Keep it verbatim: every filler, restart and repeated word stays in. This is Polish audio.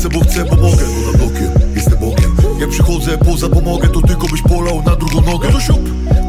chcę, bo chcę, bo mogę. No nad okiem, jestem Bogiem. Jak przychodzę poza pomogę, to tylko byś polał na drugą nogę. No to siup.